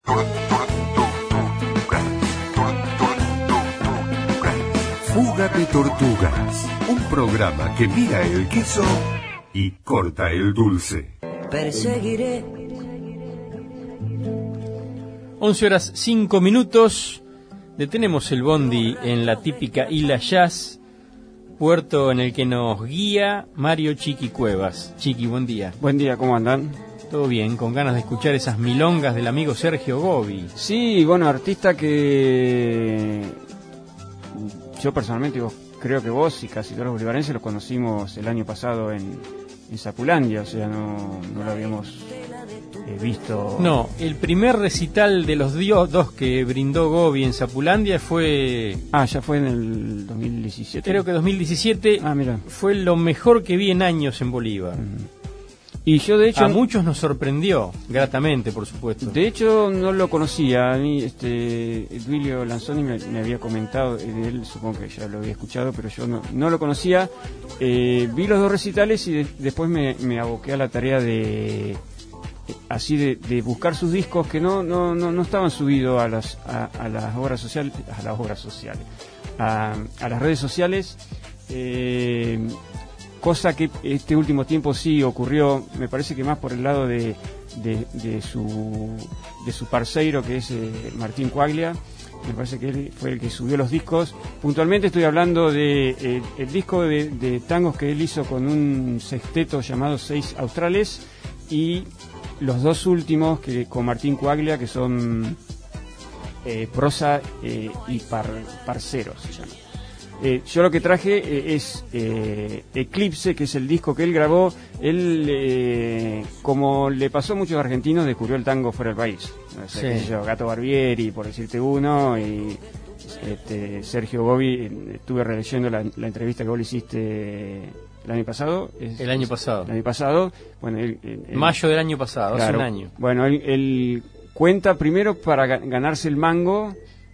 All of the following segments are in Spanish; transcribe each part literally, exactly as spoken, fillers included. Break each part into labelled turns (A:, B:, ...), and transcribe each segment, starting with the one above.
A: Fuga de Tortugas, un programa que mira el queso y corta el dulce.
B: Perseguiré.
C: once horas cinco minutos. Detenemos el bondi en la típica Isla Jazz, puerto en el que nos guía Mario Chiqui Cuevas. Chiqui, buen día.
D: Buen día, ¿cómo andan?
C: Todo bien, con ganas de escuchar esas milongas del amigo Sergio Gobi.
D: Sí, bueno, artista que yo personalmente vos, creo que vos y casi todos los bolivarenses los conocimos el año pasado en, en Sapulandia, o sea, no, no lo habíamos eh, visto.
C: No, el primer recital de los dios, dos que brindó Gobi en Sapulandia fue...
D: Ah, ya fue en el dos mil diecisiete.
C: Creo que dos mil diecisiete.
D: Ah, mira.
C: Fue lo mejor que vi en años en Bolívar.
D: Uh-huh. Y yo de hecho...
C: A muchos nos sorprendió, gratamente, por supuesto.
D: De hecho, no lo conocía. A mí, este, Edwilio Lanzoni me, me había comentado de él, supongo que ya lo había escuchado, pero yo no, no lo conocía. Eh, vi los dos recitales y de, después me, me aboqué a la tarea de... así de, de buscar sus discos que no no no, no estaban subidos a las a, a las obras sociales a las obras sociales a, a las redes sociales, eh, cosa que este último tiempo sí ocurrió, me parece que más por el lado de de, de su de su parceiro, que es eh, Martín Quaglia. Me parece que él fue el que subió los discos. Puntualmente estoy hablando de eh, el disco de, de tangos que él hizo con un sexteto llamado Seis Australes, y los dos últimos que con Martín Quaglia, que son eh, Prosa eh, y par, Parceros se llama. Eh, yo lo que traje eh, es eh, Eclipse, que es el disco que él grabó. Él, eh, como le pasó a muchos argentinos, descubrió el tango fuera del país. O sea,
C: sí.
D: qué sé yo, Gato Barbieri, por decirte uno, y este, Sergio Gobi. Estuve releyendo la, la entrevista que vos le hiciste el año pasado. Es,
C: el año pasado.
D: El año pasado. Bueno, él, él,
C: Mayo del año pasado,
D: claro,
C: hace un año.
D: Bueno, él, él cuenta primero para ganarse el mango.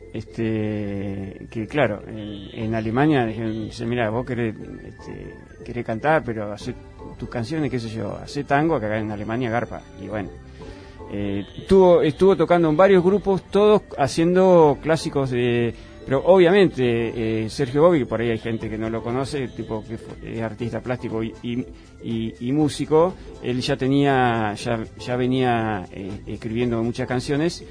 D: Este, que claro, en, en Alemania dice, mira, vos querés, este, querés cantar, pero hace tus canciones, qué sé yo, hace tango, que acá en Alemania garpa. Y bueno, eh, estuvo, estuvo tocando en varios grupos, todos haciendo clásicos de... Pero obviamente eh, Sergio Gobi, que por ahí hay gente que no lo conoce, tipo que es artista plástico y, y, y, y músico, él ya tenía, ya, ya venía eh, escribiendo muchas canciones.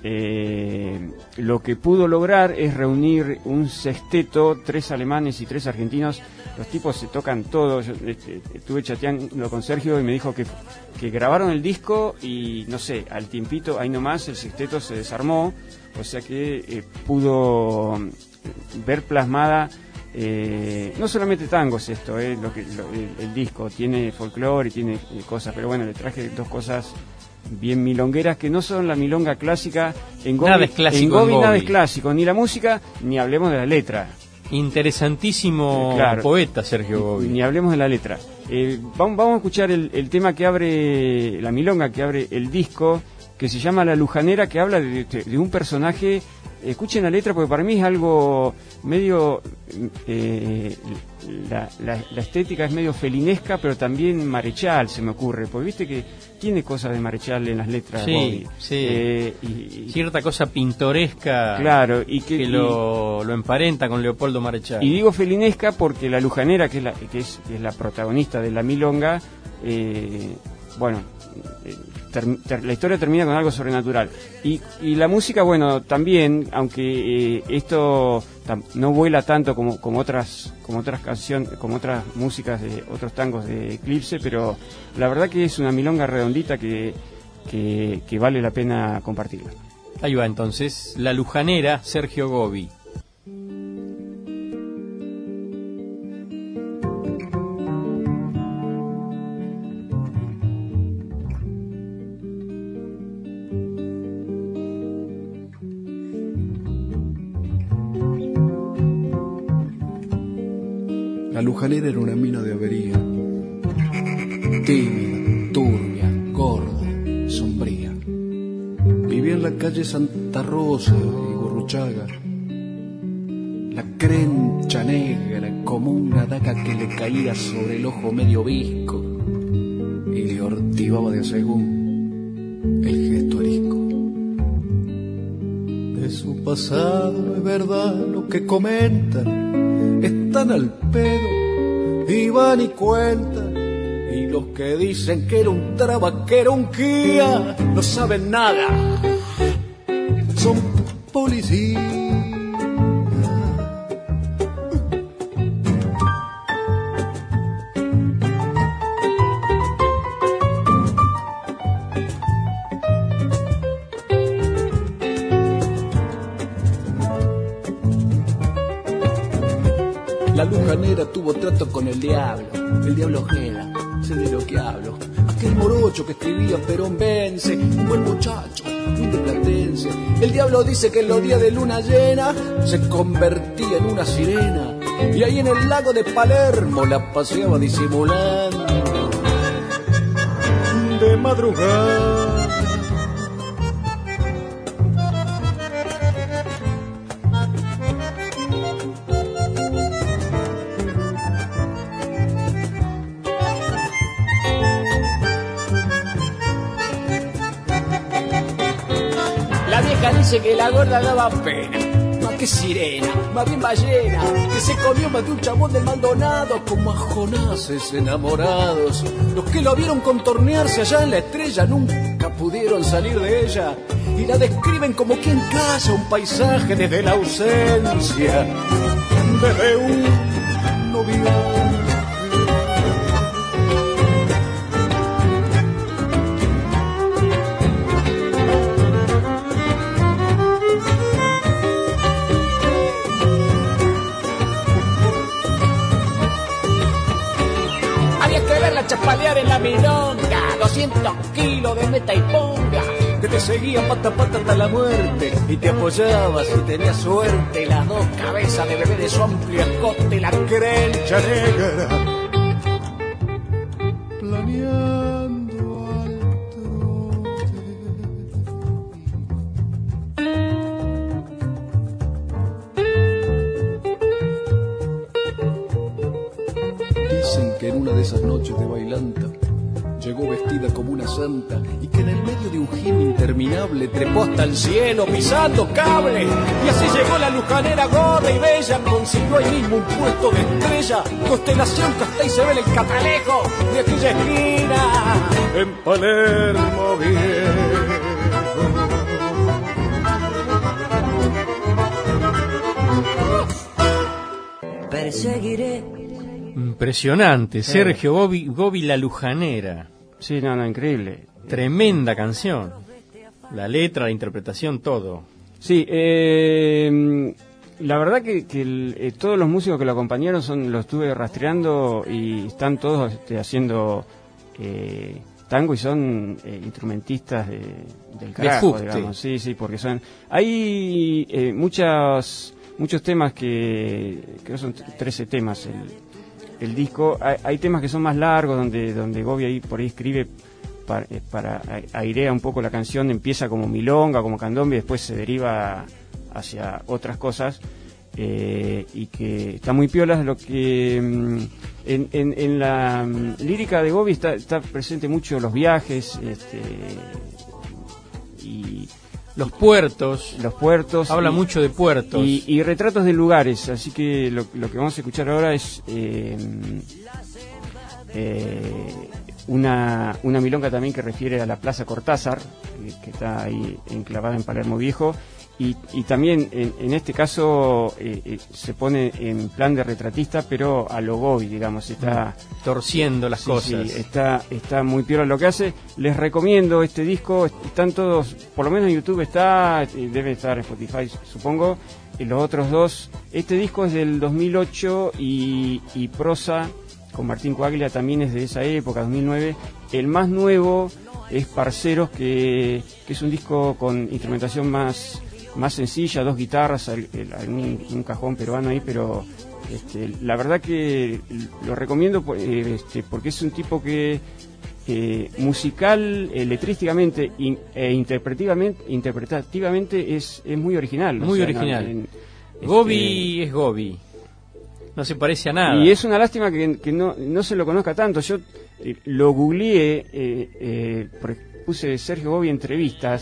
D: Eh, lo que pudo lograr es reunir un sexteto, tres alemanes y tres argentinos. Los tipos se tocan todos. Yo este, estuve chateando con Sergio y me dijo que, que grabaron el disco y no sé, al tiempito, ahí nomás el sexteto se desarmó, o sea que eh, pudo ver plasmada eh, no solamente tangos esto, eh, lo que lo, el, el disco tiene folclore y tiene eh, cosas, pero bueno, le traje dos cosas bien milongueras que no son la milonga clásica. En Gobi,
C: nada es clásico
D: en Gobi,
C: en Gobi.
D: Nada es clásico, ni la música, ni hablemos de la letra.
C: Interesantísimo, eh, claro, poeta Sergio Gobi.
D: Ni, ni hablemos de la letra. Eh, vamos, vamos a escuchar el, el tema que abre, la milonga que abre el disco, que se llama La Lujanera, que habla de, de, de un personaje. Escuchen la letra porque para mí es algo medio... Eh, la, la, la estética es medio felinesca, pero también Marechal se me ocurre, porque viste que tiene cosas de Marechal en las letras.
C: Sí,
D: Gobi.
C: sí.
D: Eh, y, y,
C: cierta cosa pintoresca,
D: claro, y que,
C: que lo, lo emparenta con Leopoldo Marechal.
D: Y digo felinesca porque la Lujanera, que es la, que es, que es la protagonista de la milonga, eh, bueno... Eh, Ter, ter, la historia termina con algo sobrenatural y, y la música, bueno, también, aunque eh, esto tam, no vuela tanto como, como otras como otras canciones, como otras músicas de otros tangos de Eclipse, pero la verdad que es una milonga redondita que, que, que vale la pena compartirla.
C: Ahí va entonces, La Lujanera, Sergio Gobi.
E: La Lujanera era una mina de avería, tímida, turbia, gorda, sombría. Vivía en la calle Santa Rosa y Gurruchaga, la crencha negra como una daga que le caía sobre el ojo medio visco y le ortivaba de a según el gesto arisco. de su pasado, no es verdad lo que comentan, están al pedo y van y cuentan. Y los que dicen que era un traba, que era un guía, no saben nada, son policías. La lujanera tuvo trato con el diablo, el diablo Ojeda, sé de lo que hablo. Aquel morocho que escribía Perón vence, un buen muchacho, un de Platense. El diablo dice que en los días de luna llena se convertía en una sirena, y ahí en el lago de Palermo la paseaba disimulando de madrugada.
B: Dice que la gorda daba pena, más que sirena, más bien ballena, que se comió más de un chabón del Maldonado,
E: como a Jonases enamorados. Los que lo vieron contornearse allá en la estrella nunca pudieron salir de ella, y la describen como quien caza un paisaje desde la ausencia, desde un noviazgo.
B: Chapalear en la milonga, doscientos kilos de meta y ponga,
E: que te seguía pata a pata hasta la muerte y te apoyabas y tenías suerte.
B: Las dos cabezas de bebé de su amplio escote, la crencha negra,
E: planeando al trote. Dicen que en una de esas noches de bailanta llegó vestida como una santa, y que en el medio de un giro interminable trepó hasta el cielo pisando cable. Y así llegó la lujanera gorda y bella, consiguió ahí mismo un puesto de estrella, constelación que hasta ahí se ve en el catalejo de aquella esquina en Palermo viejo.
B: Perseguiré.
C: Impresionante, sí. Sergio Gobi, Gobi la Lujanera.
D: Sí, no, no, increíble.
C: Tremenda canción. La letra, la interpretación, todo.
D: Sí, eh, la verdad que, que el, eh, todos los músicos que lo acompañaron son los estuve rastreando y están todos este, haciendo eh, tango y son eh, instrumentistas de, del carajo,
C: de
D: digamos. Sí, sí, porque son... Hay eh, muchas, muchos temas que... Creo que son trece temas el... el disco. Hay, hay temas que son más largos, donde donde Gobi ahí por ahí escribe para, para airea un poco la canción, empieza como milonga, como candombe, y después se deriva hacia otras cosas, eh, y que está muy piola. Lo que en, en, en la um, lírica de Gobi está, está presente mucho los viajes, este, y
C: los puertos,
D: los puertos
C: habla
D: y,
C: mucho de puertos
D: y, y retratos de lugares, así que lo, lo que vamos a escuchar ahora es eh, eh, una, una milonga también que refiere a la Plaza Cortázar, que, que está ahí enclavada en Palermo Viejo, y, y también en, en este caso eh, eh, se pone en plan de retratista, pero a lo Gobi, digamos, está
C: torciendo las
D: sí,
C: cosas.
D: Sí, está, está muy piola lo que hace. Les recomiendo este disco, están todos, por lo menos en YouTube está, debe estar en Spotify, supongo, y los otros dos. Este disco es del dos mil ocho y, y Prosa, con Martín Coaglia, también es de esa época, dos mil nueve. El más nuevo es Parceros, que, que es un disco con instrumentación más... más sencilla, dos guitarras, el, el, un, un cajón peruano ahí, pero este, la verdad que lo recomiendo eh, este, porque es un tipo que eh, musical, eh, letrísticamente in, e interpretativamente, interpretativamente es, es muy original.
C: Muy
D: o sea,
C: original.
D: En, en,
C: Gobi
D: este,
C: es Gobi. No se parece a nada.
D: Y es una lástima que, que no, no se lo conozca tanto. Yo eh, lo googleé, eh, eh, puse Sergio Gobi entrevistas,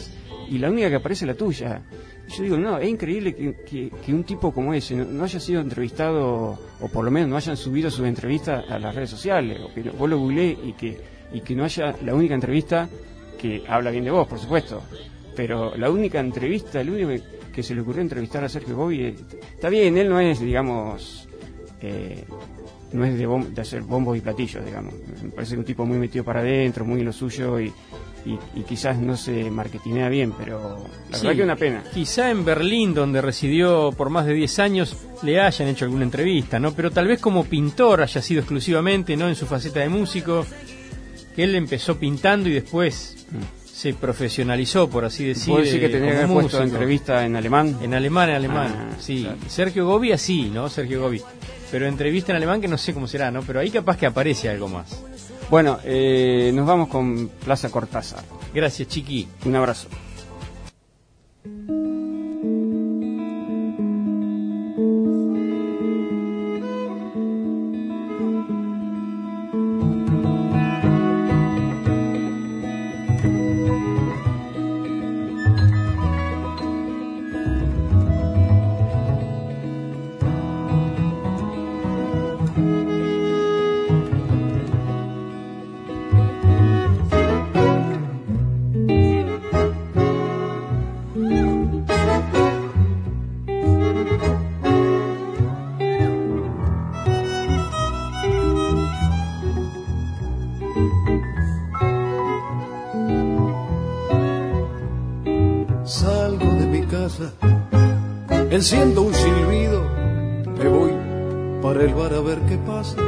D: y la única que aparece es la tuya. Y yo digo, no, es increíble que, que, que un tipo como ese no, no haya sido entrevistado, o por lo menos no hayan subido su entrevista a las redes sociales, o que vos lo googleé y que, y que no haya la única entrevista que habla bien de vos, por supuesto, pero la única entrevista, el único que se le ocurrió entrevistar a Sergio Gobi, está bien, él no es, digamos, eh, no es de, bom- de hacer bombos y platillos, digamos, me parece un tipo muy metido para adentro, muy en lo suyo, y, y, y quizás no se marketinea bien, pero la
C: Sí,
D: verdad que es una pena.
C: Quizá en Berlín, donde residió por más de diez años, le hayan hecho alguna entrevista, ¿no? Pero tal vez como pintor haya sido exclusivamente, no en su faceta de músico, que él empezó pintando y después se profesionalizó, por así decir.
D: ¿Puedo decir que tenía que
C: como
D: haber puesto
C: músico.
D: entrevista en alemán?
C: En alemán, en alemán,
D: Ah,
C: sí.
D: claro.
C: Sergio Gobi así, ¿no? Sergio Gobi. Pero entrevista en alemán que no sé cómo será, ¿no? Pero ahí capaz que aparece algo más.
D: Bueno, eh, nos vamos con Plaza Cortázar.
C: Gracias, Chiqui.
D: Un abrazo.
E: Salgo de mi casa, enciendo un silbido, me voy para el bar a ver qué pasa.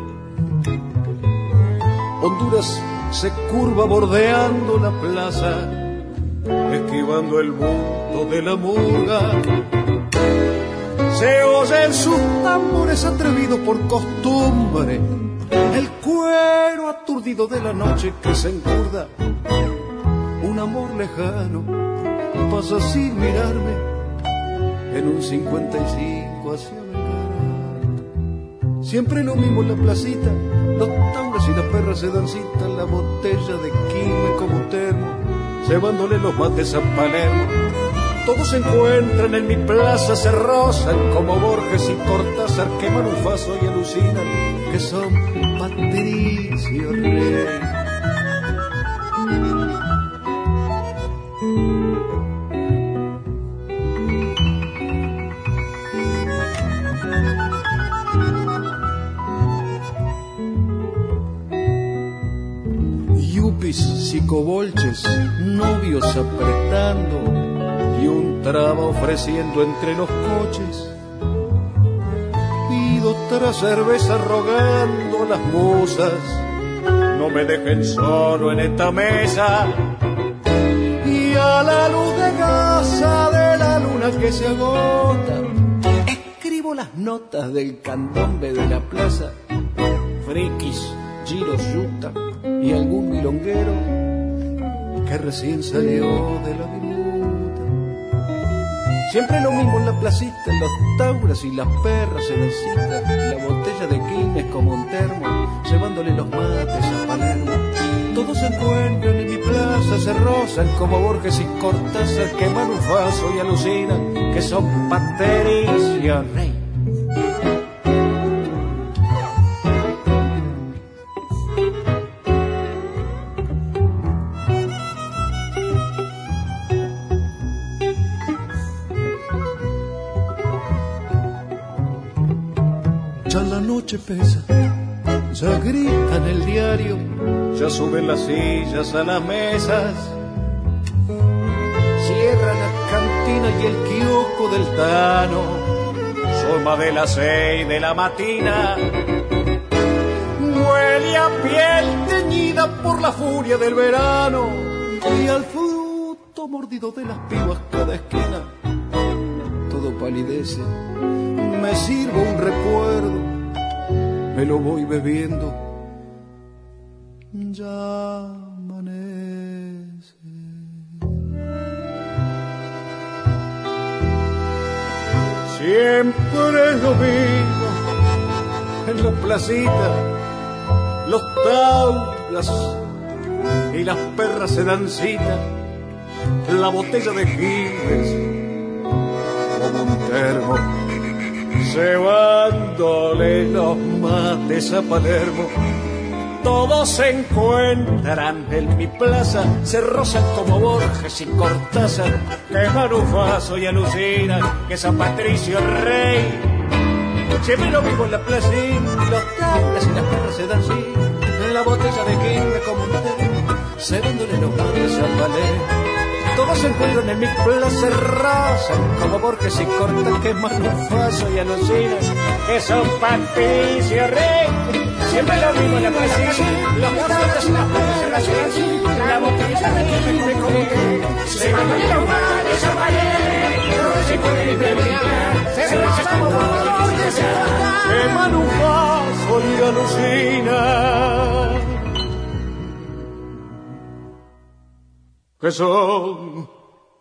E: Honduras se curva bordeando la plaza, esquivando el mundo de la murga. Se oyen sus tambores atrevidos por costumbre, el cuero aturdido de la noche que se encurda. Un amor lejano pasa sin mirarme en un cincuenta y cinco hacia Belgrano. Siempre lo mismo en la placita, los tauras y las perras se dan cita, la botella de quime como termo, llevándole los mates a Palermo. Todos se encuentran en mi plaza, se rozan como Borges y Cortázar, queman un faso y alucinan que son Patricio Rey. Psicobolches, novios apretando y un traba ofreciendo entre los coches. Pido otra cerveza rogando a las musas, no me dejen solo en esta mesa. Y a la luz de gasa de la luna que se agota, escribo las notas del candombe de la plaza. Frikis, giros, yuta y algún milonguero que recién salió de la minuta. Siempre lo mismo en la placita, los tauras y las perras se dan cita, la botella de quines como un termo, llevándole los mates a Palermo. Todos se encuentran en mi plaza, se rozan como Borges y Cortázar, queman un faso y alucinan que son Patricio Rey. Pesa, ya gritan el diario, ya suben las sillas a las mesas, cierran la cantina y el kiosco del Tano, soma de las seis de la matina, huele a piel teñida por la furia del verano y al fruto mordido de las pibas cada esquina. Todo palidece, me sirvo un recuerdo, me lo voy bebiendo, ya amanece. Siempre es lo mismo en la placita, los tauras y las perras se dan cita, la botella de Quilmes, como un termo, cebándole los mates a Palermo. Todos se encuentran en mi plaza, se rozan como Borges y Cortázar, que Manufazo y alucinan que San Patricio es rey. Siempre lo vivo en la plaza y los tablas y las perras se dan sí, en la botella de Quilmes como un termo, cebándole los mates a Palermo. Todos se encuentran en mi plaza, rozan como Borges y Cortázar, que Manufazo y alucinan que San Patricio es rey. Siempre lo mismo en la plaza, los tablas y las perras se dan sí, la botella de Quilmes como un termo, cebándole los mates a Palermo. Todos se encuentran en mi plaza, se rozan como Borges que Manufazo y alucina que son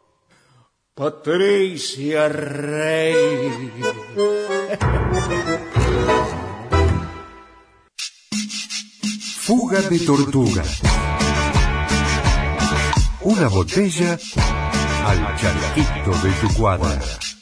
E: Patricia Rey.
A: Fuga de tortuga. Una botella al charquito de tu cuadra.